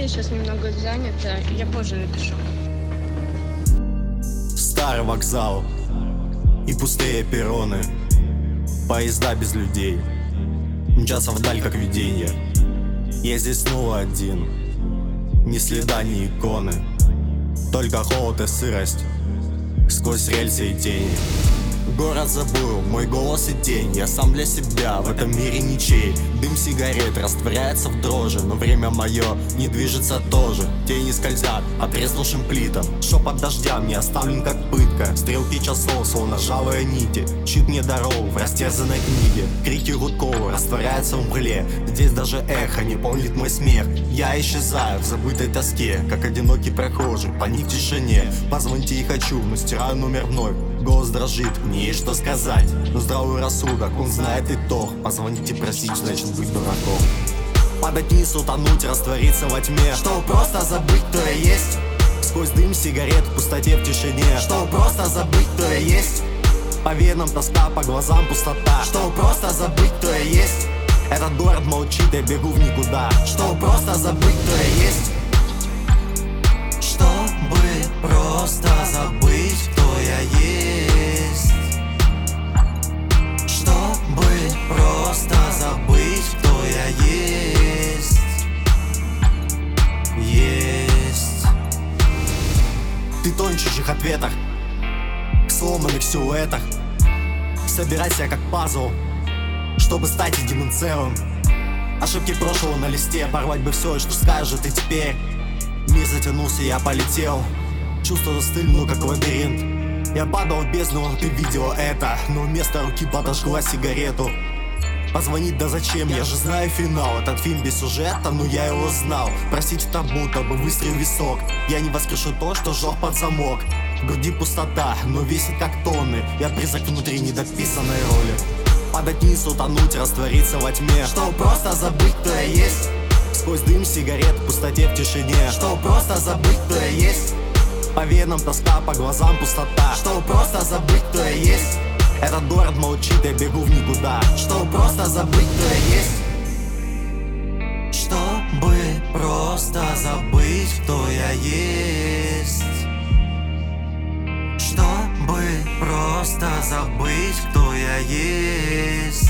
я сейчас немного занята, я позже напишу. Старый вокзал и пустые перроны, поезда без людей, мчатся вдаль как видение. Я здесь снова один, ни следа, ни иконы, только холод и сырость сквозь рельсы и тени. Город забыл, мой голос и тень. Я сам для себя, в этом мире ничей. Дым сигарет растворяется в дрожи, но время мое не движется тоже. Тени скользят по треснувшим плитам. Шепот дождя мне оставлен как пытка. Стрелки часов, словно ржавые нити, чит мне дорогу в растерзанной книге. Крики гудков растворяются в мгле. Здесь даже эхо не помнит мой смех. Я исчезаю в забытой тоске, как одинокий прохожий, паник в тишине. Позвоните и хочу, но стираю номер вновь. Голос дрожит, мне есть что сказать, но здравый рассудок, он знает итог. Позвонить и просить, значит быть дураком. Падать вниз, утонуть, раствориться во тьме, чтобы просто забыть, кто я есть. Сквозь дым сигарет в пустоте, в тишине, чтобы просто забыть, кто я есть. По венам тоска, по глазам пустота, чтобы просто забыть, кто я есть. Этот город молчит, я бегу в никуда, чтобы просто забыть, кто я есть. Чтобы просто забыть, кто я есть. Чтобы просто забыть, кто я есть. Есть. Ты тонь в чужих ответах, в сломанных силуэтах. Собирай себя как пазл, чтобы стать единым целым. Ошибки прошлого на листе, порвать бы все, что скажет и теперь. Мир затянулся, я полетел. Чувства застыли, ну как лабиринт. Я падал в бездну, ты видела это, но вместо руки подожгла сигарету. Позвонить, да зачем, я же знаю финал. Этот фильм без сюжета, но я его знал. Простить это будто бы выстрел в висок. Я не воскрешу то, что жёг под замок. В груди пустота, но весит как тонны. Я призрак внутри недописанной роли. Падать вниз, утонуть, раствориться во тьме, чтобы просто забыть, кто я есть. Сквозь дым сигарет в пустоте, в тишине, чтобы просто забыть, кто я есть. По венам тоска, по глазам пустота, чтобы просто забыть, кто я есть. Этот город молчит, я бегу в никуда, чтобы просто забыть, кто я есть. Чтобы просто забыть, кто я есть. Чтобы просто забыть, кто я есть.